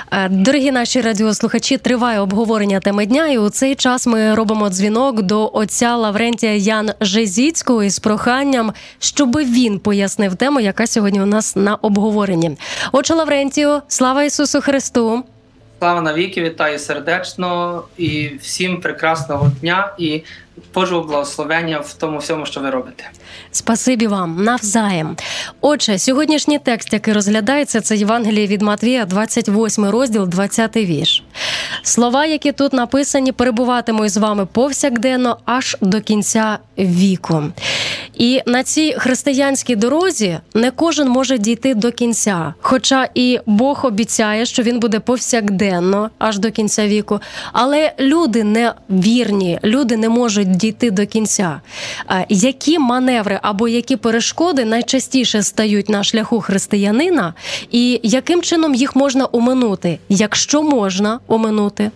Дорогі наші радіослухачі, триває обговорення теми дня, і у цей час ми робимо дзвінок до отця Лаврентія Янжезіцького із проханням, щоб він пояснив тему, яка сьогодні у нас на обговоренні. Отче Лаврентію, слава Ісусу Христу! Слава навіки, вітаю сердечно і всім прекрасного дня і Божого благословення в тому всьому, що ви робите. Спасибі вам, навзаєм. Отже, сьогоднішній текст, який розглядається, це Євангеліє від Матвія, 28 розділ, 20 вірш. Слова, які тут написані, перебуватимуть з вами повсякденно аж до кінця віку. І на цій християнській дорозі не кожен може дійти до кінця. Хоча і Бог обіцяє, що він буде повсякденно аж до кінця віку. Але люди не вірні, люди не можуть дійти до кінця. Які маневри або які перешкоди найчастіше стають на шляху християнина, і яким чином їх можна оминути, якщо можна оминути?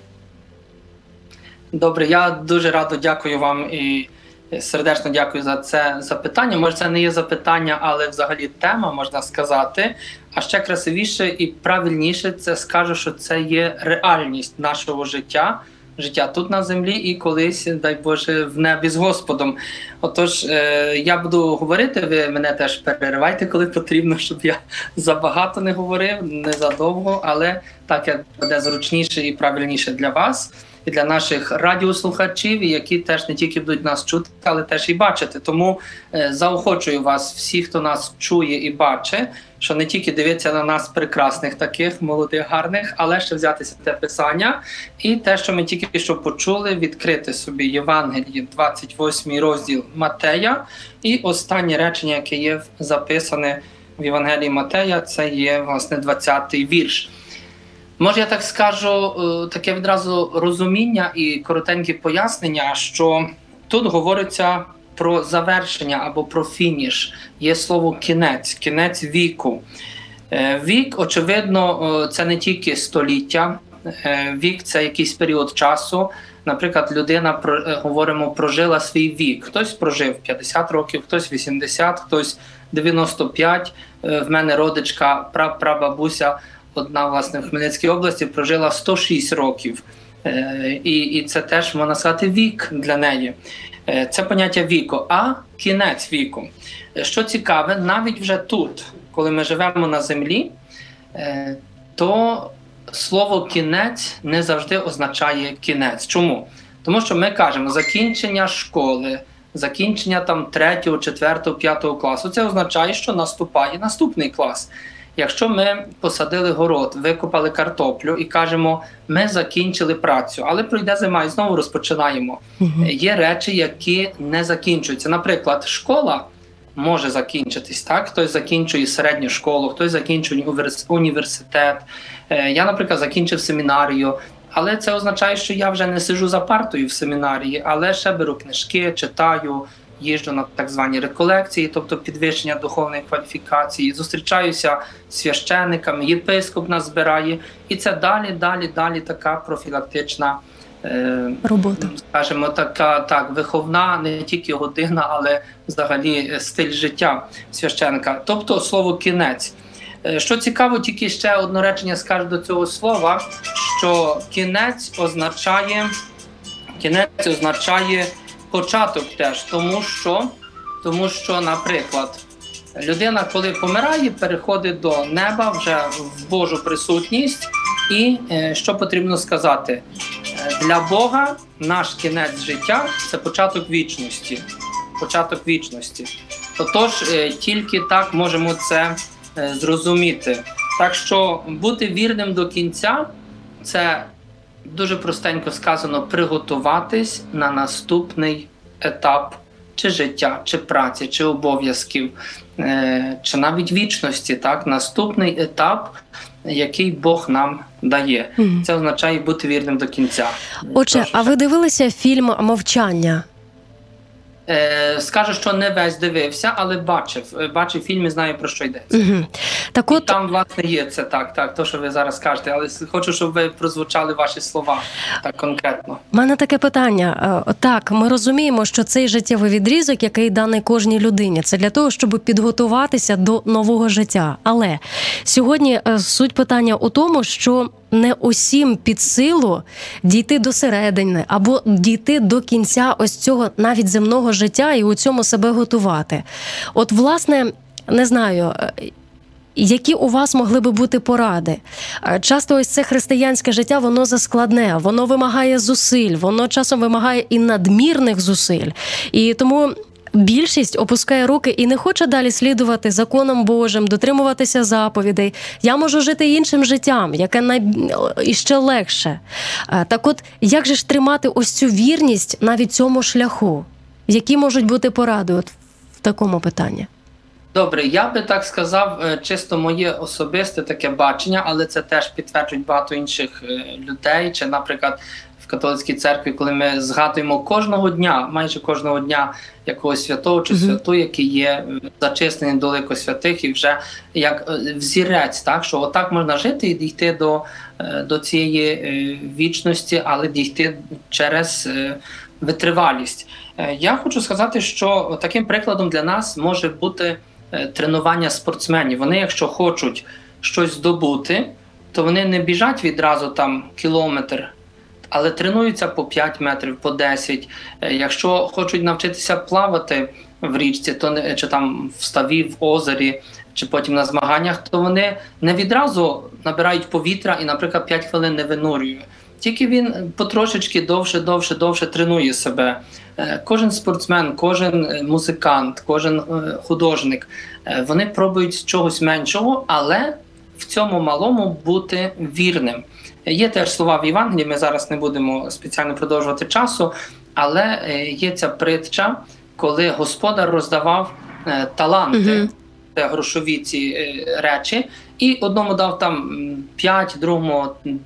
Добре, я дуже радо дякую вам і сердечно дякую за це запитання. Може, це не є запитання, але взагалі тема, можна сказати. А ще красивіше і правильніше це скажу, що це є реальність нашого життя тут на землі і колись, дай Боже, в небі з Господом. Отож, я буду говорити, ви мене теж переривайте, коли потрібно, щоб я забагато не говорив, не задовго, але так, як буде зручніше і правильніше для вас. І для наших радіослухачів, які теж не тільки будуть нас чути, але теж і бачити. Тому заохочую вас, всіх, хто нас чує і бачить, що не тільки дивитися на нас прекрасних таких, молодих, гарних, але ще взятися те Писання. І те, що ми тільки що почули, відкрити собі Євангеліє, 28 розділ Матея. І останнє речення, яке є записане в Євангелії Матея, це є, власне, 20-й вірш. Може, я так скажу, таке відразу розуміння і коротеньке пояснення, що тут говориться про завершення або про фініш. Є слово «кінець», «кінець віку». Вік, очевидно, це не тільки століття, вік – це якийсь період часу. Наприклад, людина, говоримо, прожила свій вік. Хтось прожив 50 років, хтось 80, хтось 95. В мене родичка, прабабуся, одна, власне, в Хмельницькій області прожила 106 років. І це теж, можна сказати, вік для неї. Це поняття віку. А кінець віку. Що цікаве, навіть вже тут, коли ми живемо на землі, то слово «кінець» не завжди означає «кінець». Чому? Тому що ми кажемо закінчення школи, закінчення там 3, 4, 5 класу. Це означає, що наступає наступний клас. Якщо ми посадили город, викопали картоплю і кажемо, ми закінчили працю, але пройде зима і знову розпочинаємо. Є речі, які не закінчуються. Наприклад, школа може закінчитись, так? Хтось закінчує середню школу, хтось закінчує університет. Я, наприклад, закінчив семінарію, але це означає, що я вже не сиджу за партою в семінарії, але ще беру книжки, читаю, їжджу на так звані реколекції, тобто підвищення духовної кваліфікації, зустрічаюся з священниками, єпископ нас збирає. І це далі така профілактична робота. Скажімо, така виховна, не тільки година, але взагалі стиль життя священника. Тобто слово «кінець». Що цікаво, тільки ще одне речення скажу до цього слова, що кінець означає початок теж, тому що, наприклад, людина, коли помирає, переходить до неба вже в Божу присутність. І що потрібно сказати? Для Бога наш кінець життя – це початок вічності. Початок вічності. Тож тільки так можемо це зрозуміти. Так що бути вірним до кінця – це дуже простенько сказано приготуватись на наступний етап чи життя, чи праці, чи обов'язків, чи навіть вічності, так, наступний етап, який Бог нам дає. Це означає бути вірним до кінця. Отже, а ви дивилися фільм «Мовчання»? Скажу, що не весь дивився, але бачив фільм і знаю, про що йдеться. Так от... Там, власне, є це так, то, що ви зараз кажете, але хочу, щоб ви прозвучали ваші слова так конкретно. У мене таке питання. Так, ми розуміємо, що цей життєвий відрізок, який даний кожній людині, це для того, щоб підготуватися до нового життя. Але сьогодні суть питання у тому, що не усім під силу дійти до середини або дійти до кінця ось цього навіть земного життя і у цьому себе готувати. От, власне, не знаю, які у вас могли би бути поради? Часто ось це християнське життя, воно заскладне, воно вимагає зусиль, воно часом вимагає і надмірних зусиль. І тому більшість опускає руки і не хоче далі слідувати законам Божим, дотримуватися заповідей. Я можу жити іншим життям, яке іще легше. Так от, як же ж тримати ось цю вірність навіть цьому шляху? Які можуть бути поради от в такому питанні? Добре, я би так сказав, чисто моє особисте таке бачення, але це теж підтверджують багато інших людей. Чи, наприклад, в католицькій церкві, коли ми згадуємо кожного дня, майже кожного дня якогось святого чи святу, який є зачислений до лику святих, і вже як взірець, так, що отак можна жити і дійти до цієї вічності, але дійти через витривалість. Я хочу сказати, що таким прикладом для нас може бути тренування спортсменів. Вони, якщо хочуть щось здобути, то вони не біжать відразу там кілометр, але тренуються по 5 метрів, по 10. Якщо хочуть навчитися плавати в річці, то чи там в ставі, в озері, чи потім на змаганнях, то вони не відразу набирають повітря і, наприклад, 5 хвилин не винурює. Тільки він потрошечки довше тренує себе. Кожен спортсмен, кожен музикант, кожен художник, вони пробують з чогось меншого, але в цьому малому бути вірним. Є теж слова в Євангелії, ми зараз не будемо спеціально продовжувати часу, але є ця притча, коли господар роздавав таланти, грошові ці речі, і одному дав там 5, другому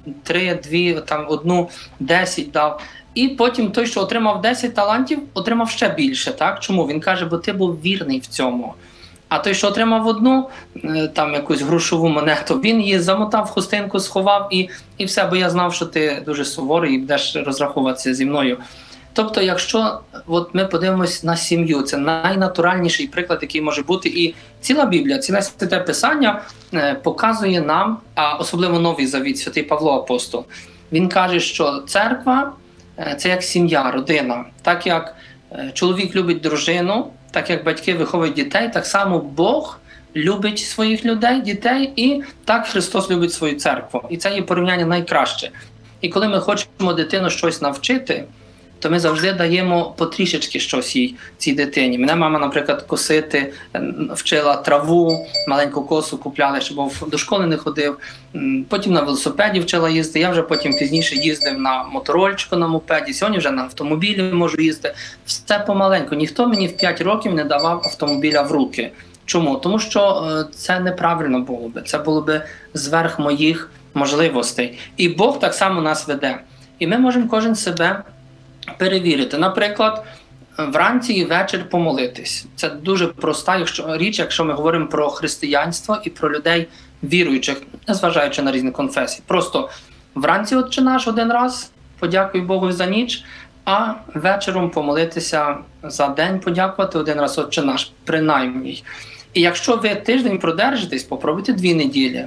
3, 2, там одну 10 дав. І потім той, що отримав 10 талантів, отримав ще більше. Так? Чому? Він каже, бо ти був вірний в цьому. А той, що отримав одну, там якусь грошову монету, він її замотав в хустинку, сховав і все, бо я знав, що ти дуже суворий і будеш розраховуватися зі мною. Тобто, якщо от ми подивимось на сім'ю, це найнатуральніший приклад, який може бути. І ціла Біблія, ціле Святе Писання показує нам, а особливо Новий Завіт, святий Павло Апостол, він каже, що церква – це як сім'я, родина. Так як чоловік любить дружину, так як батьки виховують дітей, так само Бог любить своїх людей, дітей, і так Христос любить свою церкву. І це є порівняння найкраще. І коли ми хочемо дитину щось навчити, то ми завжди даємо потрішечки щось цій дитині. Мене мама, наприклад, косити вчила траву, маленьку косу купляли, щоб до школи не ходив. Потім на велосипеді вчила їздити. Я вже потім пізніше їздив на моторольчику на мопеді. Сьогодні вже на автомобілі можу їздити. Все помаленьку. Ніхто мені в 5 років не давав автомобіля в руки. Чому? Тому що це неправильно було би. Це було би зверх моїх можливостей. І Бог так само нас веде. І ми можемо кожен себе перевірити. Наприклад, вранці і вечір помолитись. Це дуже проста річ, якщо ми говоримо про християнство і про людей віруючих, незважаючи на різні конфесії. Просто вранці Отче наш один раз, подякуй Богу за ніч, а вечором помолитися за день, подякувати один раз Отче наш, принаймні. І якщо ви тиждень продержитесь, попробуйте 2 неділі.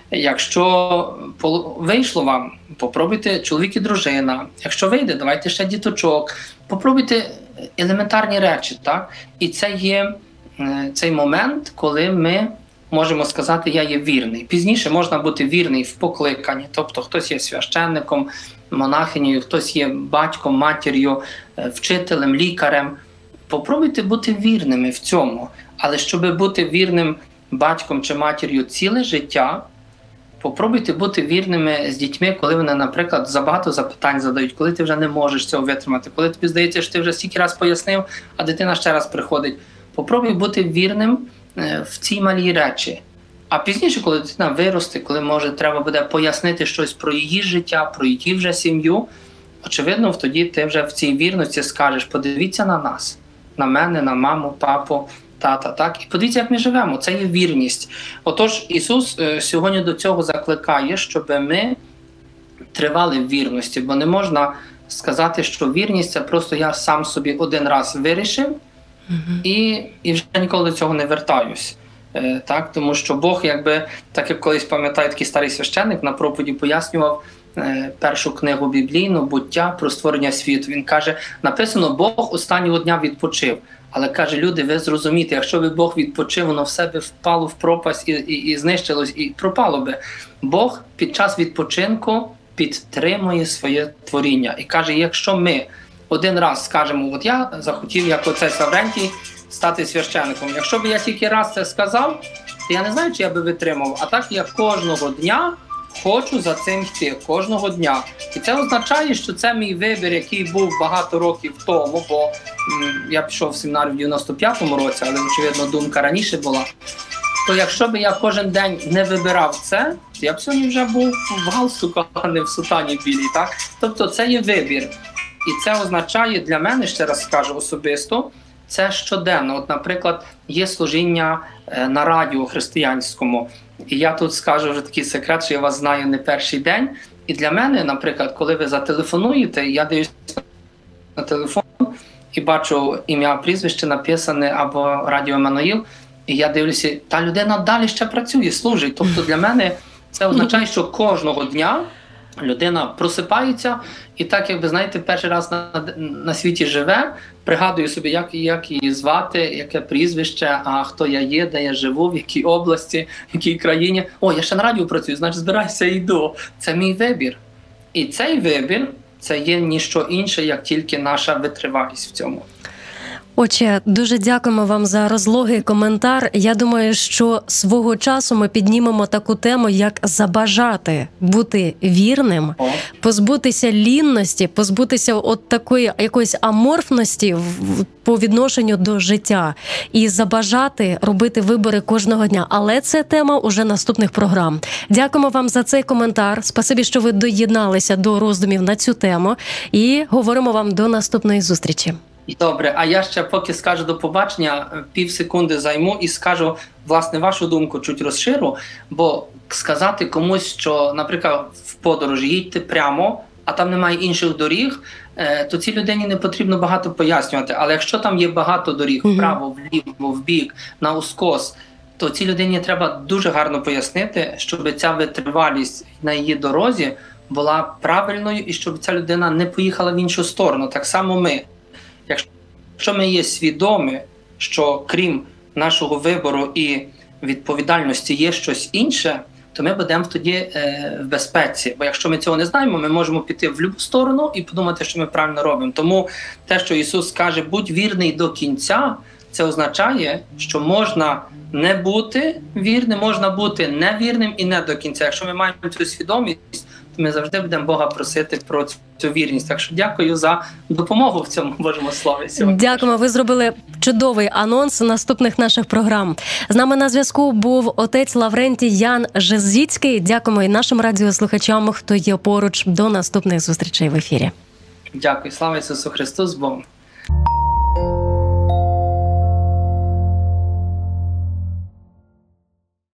Якщо вийшло вам, попробуйте чоловік і дружина. Якщо вийде, давайте ще діточок. Попробуйте елементарні речі. Так? І це є цей момент, коли ми можемо сказати, я є вірний. Пізніше можна бути вірний в покликанні. Тобто хтось є священником, монахинею, хтось є батьком, матір'ю, вчителем, лікарем. Попробуйте бути вірними в цьому. Але щоб бути вірним батьком чи матір'ю ціле життя, попробуйте бути вірними з дітьми, коли вони, наприклад, забагато запитань задають, коли ти вже не можеш цього витримати, коли тобі здається, що ти вже стільки раз пояснив, а дитина ще раз приходить. Попробуй бути вірним в цій малій речі. А пізніше, коли дитина виросте, коли, може, треба буде пояснити щось про її життя, про її вже сім'ю, очевидно, тоді ти вже в цій вірності скажеш, подивіться на нас, на мене, на маму, папу, тата, так? І подивіться, як ми живемо. Це є вірність. Отож, Ісус сьогодні до цього закликає, щоб ми тривали в вірності, бо не можна сказати, що вірність – це просто я сам собі один раз вирішив і вже ніколи до цього не вертаюсь. Так, тому що Бог, так як колись пам'ятаю, такий старий священник на проповіді пояснював першу книгу біблійну «Буття» про створення світу. Він каже, написано, Бог останнього дня відпочив. Але каже, люди, ви зрозумієте, якщо би Бог відпочив, воно все би впало в пропасть і знищилось, і пропало би. Бог під час відпочинку підтримує своє творіння. І каже, якщо ми один раз скажемо, от я захотів, як отець Лаврентій, стати священником. Якщо б я тільки раз це сказав, то я не знаю, чи я би витримав. А так я кожного дня хочу за цим йти, кожного дня. І це означає, що це мій вибір, який був багато років тому, бо я пішов в семінар в 95-му році, але, очевидно, думка раніше була. То якщо б я кожен день не вибирав це, то я б сьогодні вже був в галстуках, а не в сутані білій. Так? Тобто це є вибір. І це означає для мене, ще раз скажу особисто, це щоденно. От, наприклад, є служіння на радіо християнському. І я тут скажу вже такий секрет, що я вас знаю не перший день. І для мене, наприклад, коли ви зателефонуєте, я дивлюся на телефон і бачу ім'я, прізвище написане або Радіо Еммануїл, і я дивлюся, та людина далі ще працює, служить. Тобто для мене це означає, що кожного дня людина просипається і так, якби, знаєте, перший раз на світі живе, пригадує собі, як її звати, яке прізвище, а хто я є, де я живу, в якій області, в якій країні. О, я ще на радіо працюю, значить збираюся і йду. Це мій вибір. І цей вибір, це є ніщо інше, як тільки наша витривалість в цьому. Отче, дуже дякуємо вам за розлогий коментар. Я думаю, що свого часу ми піднімемо таку тему, як забажати бути вірним, позбутися лінності, позбутися от такої якоїсь аморфності по відношенню до життя і забажати робити вибори кожного дня. Але це тема уже наступних програм. Дякуємо вам за цей коментар. Спасибі, що ви доєдналися до роздумів на цю тему. І говоримо вам до наступної зустрічі. Добре, а я ще поки скажу до побачення, півсекунди займу і скажу, власне, вашу думку чуть розширу, бо сказати комусь, що, наприклад, в подорожі їдьте прямо, а там немає інших доріг, то цій людині не потрібно багато пояснювати. Але якщо там є багато доріг, вправо, вліво, вбік, на ускос, то цій людині треба дуже гарно пояснити, щоб ця витривалість на її дорозі була правильною і щоб ця людина не поїхала в іншу сторону. Так само ми. Якщо ми є свідомі, що крім нашого вибору і відповідальності є щось інше, то ми будемо тоді в безпеці. Бо якщо ми цього не знаємо, ми можемо піти в будь-яку сторону і подумати, що ми правильно робимо. Тому те, що Ісус каже, будь вірний до кінця, це означає, що можна не бути вірним, можна бути невірним і не до кінця. Якщо ми маємо цю свідомість, то ми завжди будемо Бога просити про цю вірність. Так що дякую за допомогу в цьому Божому Слові сьогодні. Дякуємо, ви зробили чудовий анонс наступних наших програм. З нами на зв'язку був отець Лаврентій Ян Жизицький. Дякуємо і нашим радіослухачам, хто є поруч. До наступних зустрічей в ефірі. Дякую. Слава Ісусу Христу, з Богом.